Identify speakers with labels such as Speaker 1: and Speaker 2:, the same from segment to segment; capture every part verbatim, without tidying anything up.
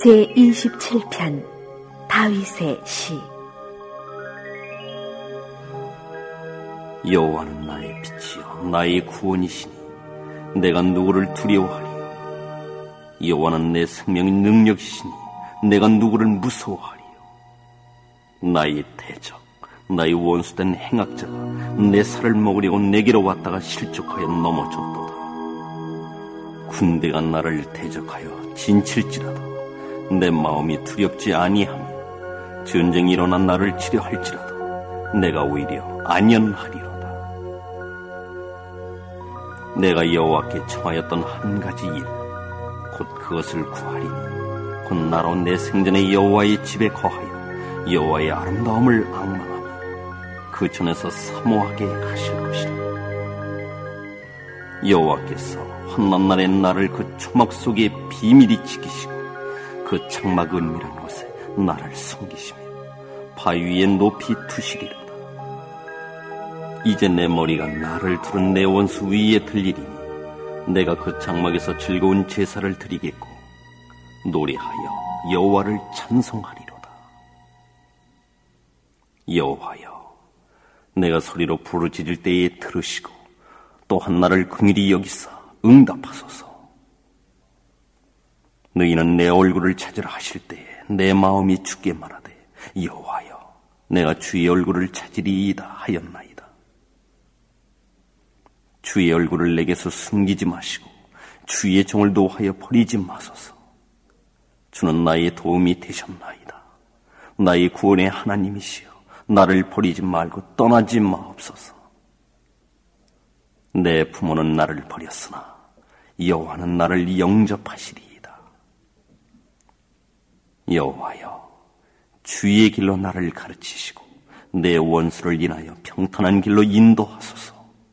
Speaker 1: 제이십칠 편 다윗의 시.
Speaker 2: 여호와는 나의 빛이요 나의 구원이시니 내가 누구를 두려워하리요. 여호와는 내 생명의 능력이시니 내가 누구를 무서워하리요. 나의 대적, 나의 원수된 행악자가 내 살을 먹으려고 내게로 왔다가 실족하여 넘어졌도다. 군대가 나를 대적하여 진칠지라도 내 마음이 두렵지 아니하며 전쟁이 일어나 나를 치려 할지라도 내가 오히려 안연하리로다. 내가 여호와께 청하였던 한 가지 일, 곧 그것을 구하리니 곧 나로 내 생전에 여호와의 집에 거하여 여호와의 아름다움을 앙망하며 그 전에서 사모하게 하실 것이라. 여호와께서 환난 날에 나를 그 초막 속에 비밀히 지키시고 그 장막 은밀한 곳에 나를 숨기시며 바위 위에 높이 두시리로다. 이제 내 머리가 나를 두른 내 원수 위에 들리리니 내가 그 장막에서 즐거운 제사를 드리겠고 노래하여 여호와를 찬송하리로다. 여호와여, 내가 소리로 부르짖을 때에 들으시고 또한 나를 긍휼히 여기사 응답하소서. 너희는 내 얼굴을 찾으라 하실 때에 내 마음이 주께 말하되 여호와여, 내가 주의 얼굴을 찾으리이다 하였나이다. 주의 얼굴을 내게서 숨기지 마시고 주의 종을 노하여 버리지 마소서. 주는 나의 도움이 되셨나이다. 나의 구원의 하나님이시여, 나를 버리지 말고 떠나지 마옵소서. 내 부모는 나를 버렸으나 여호와는 나를 영접하시리이다. 여호와여, 주의 길로 나를 가르치시고 내 원수를 인하여 평탄한 길로 인도하소서.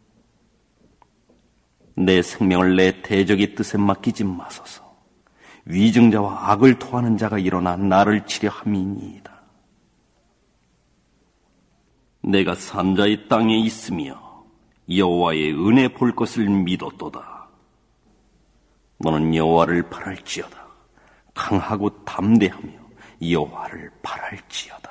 Speaker 2: 내 생명을 내 대적의 뜻에 맡기지 마소서. 위증자와 악을 토하는 자가 일어나 나를 치려 함이니이다. 내가 산자의 땅에 있으며 여호와의 은혜 볼 것을 믿었도다. 너는 여호와를 바랄지어다. 강하고 담대하며 여호와를 바랄지어다.